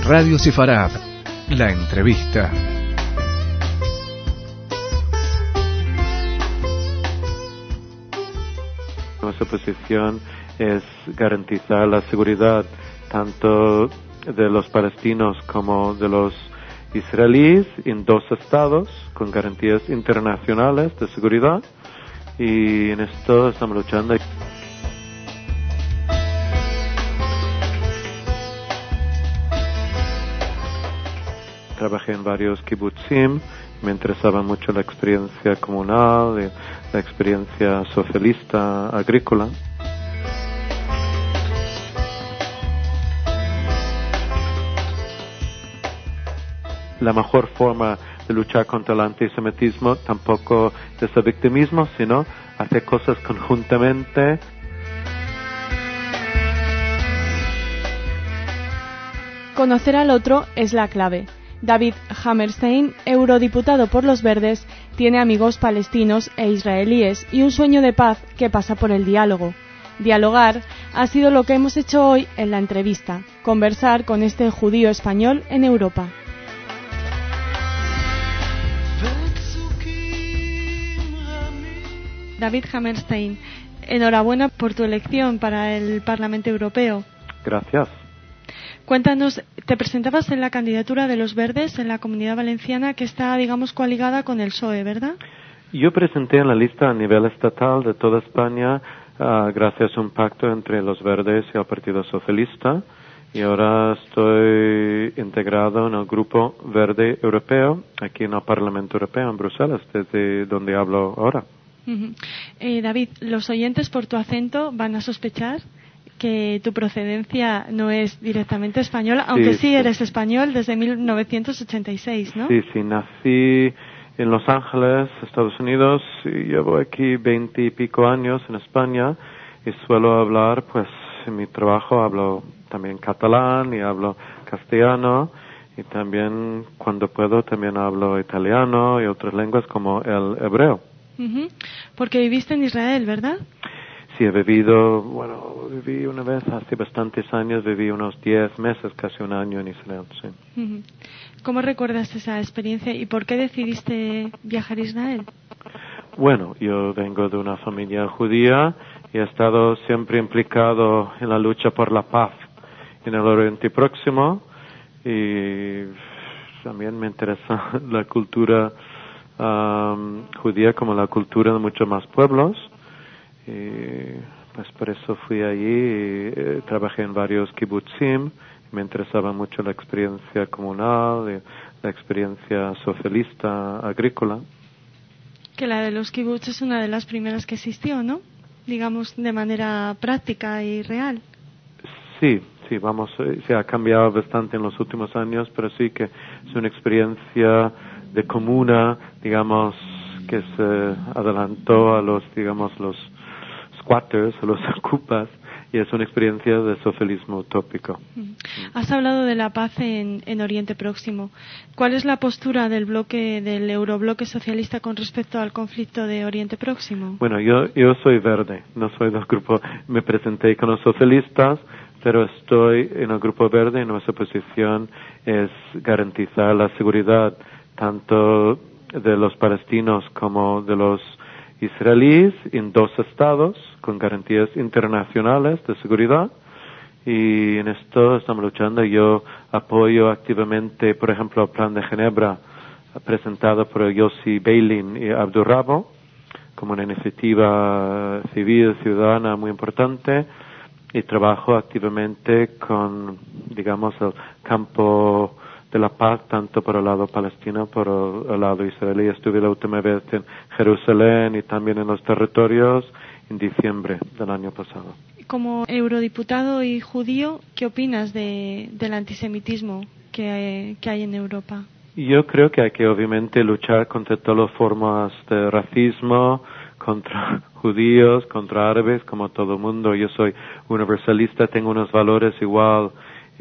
Radio Sefarad, la entrevista. Nuestra posición es garantizar la seguridad tanto de los palestinos como de los israelíes en dos estados con garantías internacionales de seguridad, y en esto estamos luchando. Trabajé en varios kibbutzim, me interesaba mucho la experiencia comunal, la experiencia socialista agrícola. La mejor forma de luchar contra el antisemitismo tampoco es el victimismo, sino hacer cosas conjuntamente. Conocer al otro es la clave. David Hammerstein, eurodiputado por los Verdes, tiene amigos palestinos e israelíes y un sueño de paz que pasa por el diálogo. Dialogar ha sido lo que hemos hecho hoy en la entrevista, conversar con este judío español en Europa. David Hammerstein, enhorabuena por tu elección para el Parlamento Europeo. Gracias. Cuéntanos, te presentabas en la candidatura de los Verdes en la Comunidad Valenciana, que está, digamos, coaligada con el PSOE, ¿verdad? Yo presenté en la lista a nivel estatal de toda España gracias a un pacto entre los Verdes y el Partido Socialista, y ahora estoy integrado en el Grupo Verde Europeo, aquí en el Parlamento Europeo, en Bruselas, desde donde hablo ahora. David, los oyentes por tu acento van a sospechar que tu procedencia no es directamente española, aunque sí eres español desde 1986, ¿no? Sí, nací en Los Ángeles, Estados Unidos, y llevo aquí 20 y pico años en España, y suelo hablar, pues, en mi trabajo hablo también catalán y hablo castellano, y también, cuando puedo, también hablo italiano y otras lenguas como el hebreo. Porque viviste en Israel, ¿verdad? Sí, viví una vez hace bastantes años, viví unos 10 meses, casi un año en Israel, sí. ¿Cómo recuerdas esa experiencia y por qué decidiste viajar a Israel? Bueno, yo vengo de una familia judía y he estado siempre implicado en la lucha por la paz en el Oriente Próximo, y también me interesa la cultura judía como la cultura de muchos más pueblos. Y pues por eso fui allí y trabajé en varios kibbutzim. Me interesaba mucho la experiencia comunal, la experiencia socialista agrícola. Que la de los kibbutz es una de las primeras que existió, ¿no? Digamos, de manera práctica y real. Sí, se ha cambiado bastante en los últimos años, pero sí que es una experiencia de comuna, digamos, que se adelantó a los squatters, a los ocupas, y es una experiencia de socialismo utópico. Has hablado de la paz en Oriente Próximo. ¿Cuál es la postura del eurobloque socialista con respecto al conflicto de Oriente Próximo? Bueno, yo soy verde, no soy del grupo, me presenté con los socialistas, pero estoy en el grupo verde y nuestra posición es garantizar la seguridad tanto de los palestinos como de los israelíes en dos estados con garantías internacionales de seguridad, y en esto estamos luchando. Yo apoyo activamente, por ejemplo, el Plan de Ginebra presentado por Yossi Beilin y Abdul Rabo como una iniciativa civil ciudadana muy importante, y trabajo activamente con, digamos, el campo de la paz, tanto por el lado palestino como por el lado israelí. Estuve la última vez en Jerusalén y también en los territorios en diciembre del año pasado. Como eurodiputado y judío, ¿qué opinas del antisemitismo que hay en Europa? Yo creo que hay que obviamente luchar contra todas las formas de racismo, contra judíos, contra árabes, como todo el mundo. Yo soy universalista, tengo unos valores igual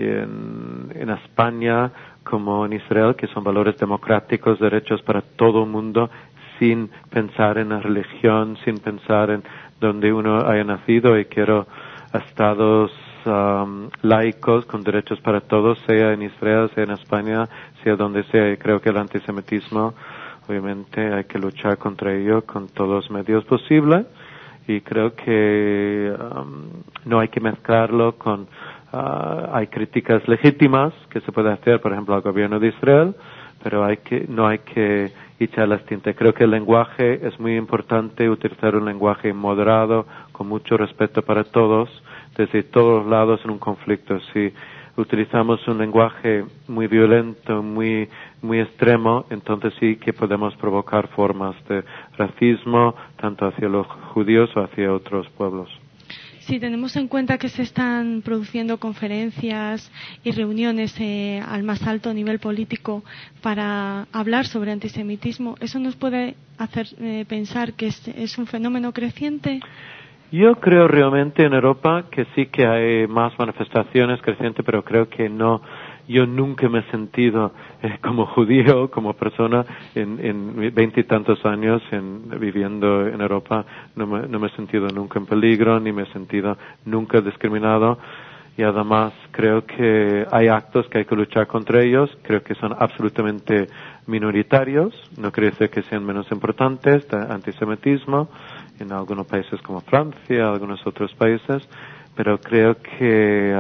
en España como en Israel, que son valores democráticos, derechos para todo el mundo, sin pensar en la religión, sin pensar en donde uno haya nacido, y quiero estados laicos con derechos para todos, sea en Israel, sea en España, sea donde sea. Y creo que el antisemitismo, obviamente, hay que luchar contra ello con todos los medios posibles. Y creo que no hay que mezclarlo con... hay críticas legítimas que se puede hacer, por ejemplo, al gobierno de Israel, pero no hay que echar las tintas. Creo que el lenguaje es muy importante, utilizar un lenguaje moderado, con mucho respeto para todos, desde todos lados en un conflicto. Si utilizamos un lenguaje muy violento, muy extremo, entonces sí que podemos provocar formas de racismo, tanto hacia los judíos o hacia otros pueblos. Si tenemos en cuenta que se están produciendo conferencias y reuniones al más alto nivel político para hablar sobre antisemitismo, ¿eso nos puede hacer pensar que es un fenómeno creciente? Yo creo realmente en Europa que sí que hay más manifestaciones crecientes, pero creo que no. Yo nunca me he sentido como judío, como persona, en 20 y tantos años viviendo en Europa, no me he sentido nunca en peligro, ni me he sentido nunca discriminado. Y además creo que hay actos que hay que luchar contra ellos, creo que son absolutamente minoritarios, no quiere decir que sean menos importantes, de antisemitismo, en algunos países como Francia, algunos otros países, pero creo que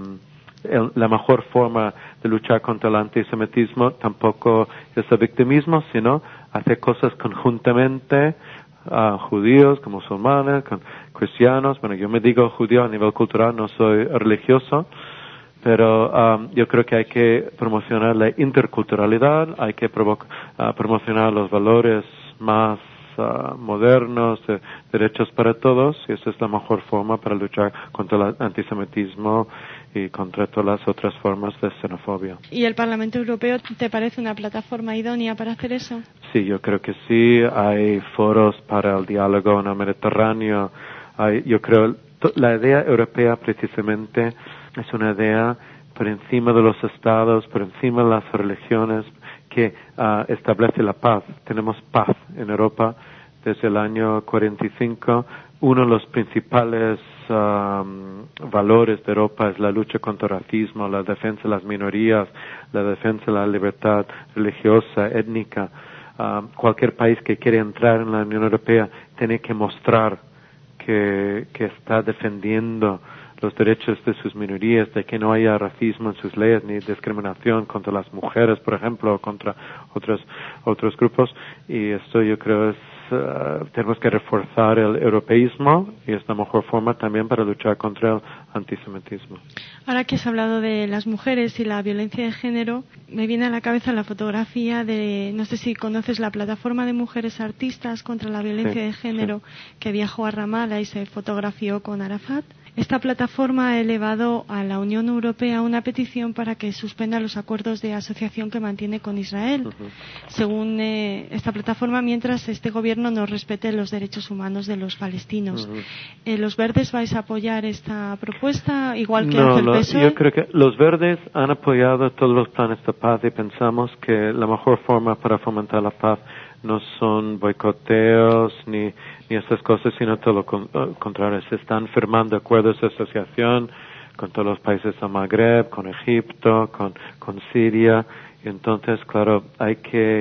la mejor forma de luchar contra el antisemitismo tampoco es el victimismo, sino hacer cosas conjuntamente, judíos, con musulmanes, con cristianos. Bueno, yo me digo judío a nivel cultural, no soy religioso, pero yo creo que hay que promocionar la interculturalidad, hay que promocionar los valores más modernos, de derechos para todos, y esa es la mejor forma para luchar contra el antisemitismo y contra todas las otras formas de xenofobia. ¿Y el Parlamento Europeo te parece una plataforma idónea para hacer eso? Sí, yo creo que sí. Hay foros para el diálogo en el Mediterráneo. Yo creo la idea europea precisamente es una idea por encima de los estados, por encima de las religiones, que establece la paz. Tenemos paz en Europa desde el año 45. Uno de los principales valores de Europa es la lucha contra el racismo, la defensa de las minorías, la defensa de la libertad religiosa, étnica. Cualquier país que quiere entrar en la Unión Europea tiene que mostrar que está defendiendo los derechos de sus minorías, de que no haya racismo en sus leyes ni discriminación contra las mujeres, por ejemplo, o contra otros grupos. Y esto yo creo tenemos que reforzar el europeísmo, y es la mejor forma también para luchar contra el antisemitismo. Ahora que has hablado de las mujeres y la violencia de género, me viene a la cabeza la fotografía no sé si conoces la plataforma de mujeres artistas contra la violencia de género, que viajó a Ramallah y se fotografió con Arafat. Esta plataforma ha elevado a la Unión Europea una petición para que suspenda los acuerdos de asociación que mantiene con Israel. Según esta plataforma, mientras este gobierno no respete los derechos humanos de los palestinos. ¿Los verdes vais a apoyar esta propuesta, igual que hace el PSOE? Yo creo que los verdes han apoyado todos los planes de paz, y pensamos que la mejor forma para fomentar la paz no son boicoteos ni estas cosas, sino todo lo contrario. Se están firmando acuerdos de asociación con todos los países del Magreb, con Egipto, con Siria. Y entonces, claro, hay que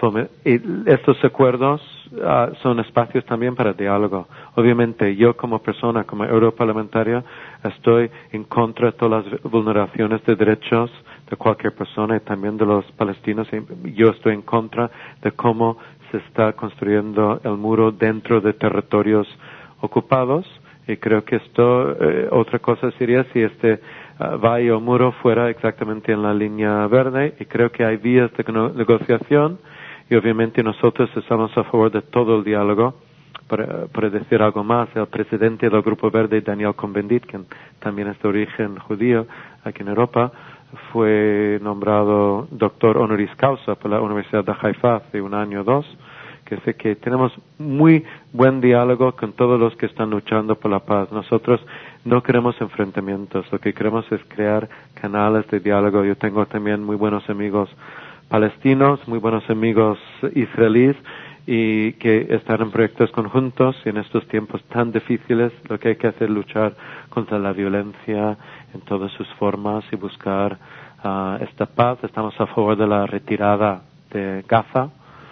estos acuerdos son espacios también para diálogo. Obviamente, yo como persona, como europarlamentario, estoy en contra de todas las vulneraciones de derechos de cualquier persona, y también de los palestinos. Yo estoy en contra de cómo se está construyendo el muro dentro de territorios ocupados, y creo que otra cosa sería si este valle o muro fuera exactamente en la línea verde, y creo que hay vías de negociación, y obviamente nosotros estamos a favor de todo el diálogo. Para decir algo más, el presidente del Grupo Verde, Daniel Cohn-Bendit, que también es de origen judío aquí en Europa, fue nombrado doctor honoris causa por la Universidad de Haifa hace un año o dos, que sé que tenemos muy buen diálogo con todos los que están luchando por la paz. Nosotros no queremos enfrentamientos, lo que queremos es crear canales de diálogo. Yo tengo también muy buenos amigos palestinos, muy buenos amigos israelíes, y que están en proyectos conjuntos y en estos tiempos tan difíciles lo que hay que hacer es luchar contra la violencia en todas sus formas y buscar esta paz. Estamos a favor de la retirada de Gaza.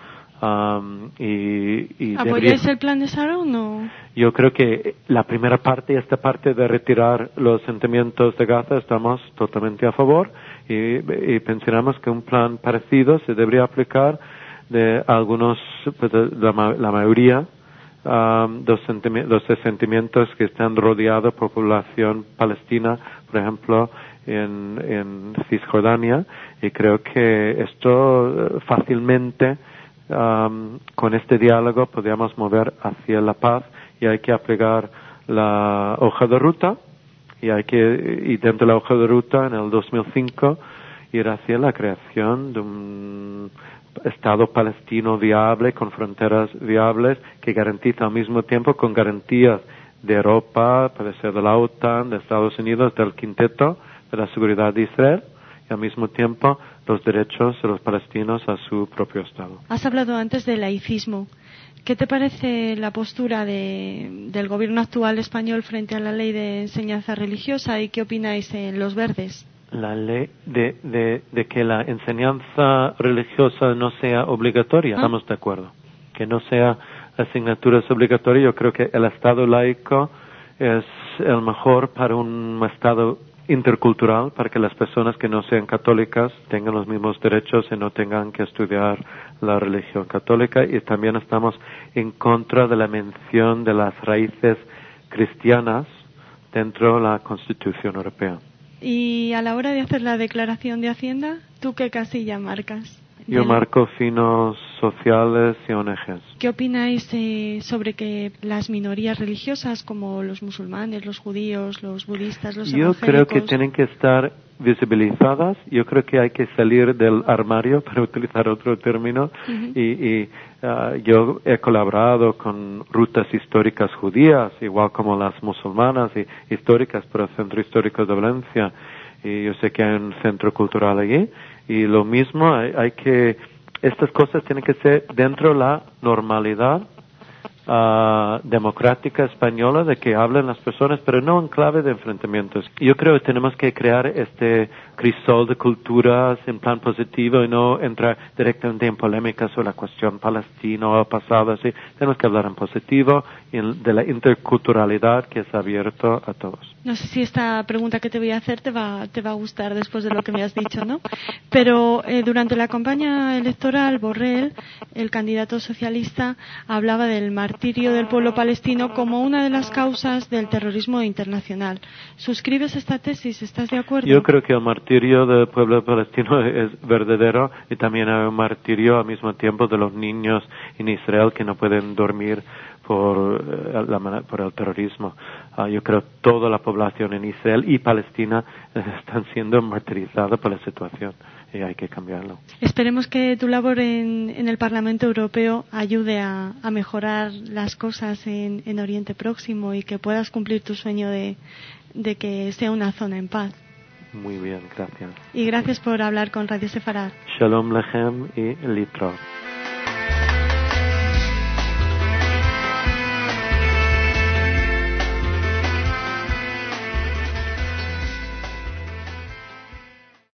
¿Apoyáis el plan de Sharon o...? Yo creo que la primera parte, esta parte de retirar los sentimientos de Gaza, estamos totalmente a favor y pensamos que un plan parecido se debería aplicar de algunos, pues la mayoría, los sentimientos que están rodeados por población palestina, por ejemplo, en Cisjordania, y creo que esto fácilmente con este diálogo podríamos mover hacia la paz y hay que aplicar la hoja de ruta y dentro de la hoja de ruta en el 2005 ir hacia la creación de un Estado palestino viable con fronteras viables que garantiza al mismo tiempo con garantías de Europa, puede ser de la OTAN, de Estados Unidos, del quinteto de la seguridad de Israel y al mismo tiempo los derechos de los palestinos a su propio Estado. Has hablado antes del laicismo. ¿Qué te parece la postura del gobierno actual español frente a la ley de enseñanza religiosa y qué opináis en Los Verdes? La ley de que la enseñanza religiosa no sea obligatoria, estamos de acuerdo. Que no sea asignaturas obligatorias. Yo creo que el Estado laico es el mejor para un Estado intercultural, para que las personas que no sean católicas tengan los mismos derechos y no tengan que estudiar la religión católica. Y también estamos en contra de la mención de las raíces cristianas dentro de la Constitución Europea. Y a la hora de hacer la declaración de Hacienda, ¿tú qué casilla marcas? Yo marco finos sociales y ONGs. ¿Qué opináis sobre que las minorías religiosas como los musulmanes, los judíos, los budistas, los evangélicos... Yo creo que tienen que estar visibilizadas. Yo creo que hay que salir del armario, para utilizar otro término. Yo he colaborado con rutas históricas judías, igual como las musulmanas y históricas por el Centro Histórico de Valencia. Y yo sé que hay un centro cultural allí. Y lo mismo, estas cosas tienen que ser dentro de la normalidad democrática española de que hablen las personas, pero no en clave de enfrentamientos. Yo creo que tenemos que crear este crisol de culturas en plan positivo y no entrar directamente en polémicas sobre la cuestión palestina o pasada. ¿Sí? Tenemos que hablar en positivo y de la interculturalidad que es abierto a todos. No sé si esta pregunta que te voy a hacer te va a gustar después de lo que me has dicho, ¿no? Pero durante la campaña electoral, Borrell, el candidato socialista, hablaba del martirio del pueblo palestino como una de las causas del terrorismo internacional. ¿Suscribes esta tesis? ¿Estás de acuerdo? Yo creo que el martirio del pueblo palestino es verdadero y también hay un martirio al mismo tiempo de los niños en Israel que no pueden dormir por el terrorismo. Yo creo que toda la población en Israel y Palestina están siendo martirizadas por la situación y hay que cambiarlo. Esperemos que tu labor en el Parlamento Europeo ayude a mejorar las cosas en Oriente Próximo y que puedas cumplir tu sueño de que sea una zona en paz. Muy bien, gracias. Y gracias por hablar con Radio Sefarad. Shalom Lechem y Litro.